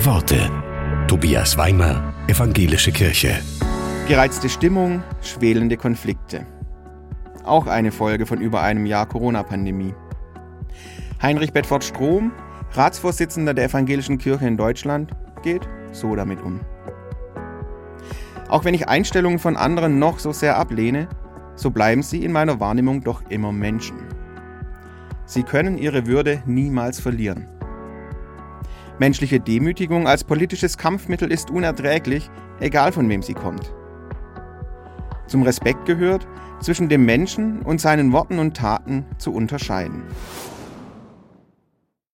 Worte. Tobias Weimer, Evangelische Kirche. Gereizte Stimmung, schwelende Konflikte. Auch eine Folge von über einem Jahr Corona-Pandemie. Heinrich Bedford-Strom, Ratsvorsitzender der Evangelischen Kirche in Deutschland, geht so damit um. Auch wenn ich Einstellungen von anderen noch so sehr ablehne, so bleiben sie in meiner Wahrnehmung doch immer Menschen. Sie können ihre Würde niemals verlieren. Menschliche Demütigung als politisches Kampfmittel ist unerträglich, egal von wem sie kommt. Zum Respekt gehört, zwischen dem Menschen und seinen Worten und Taten zu unterscheiden.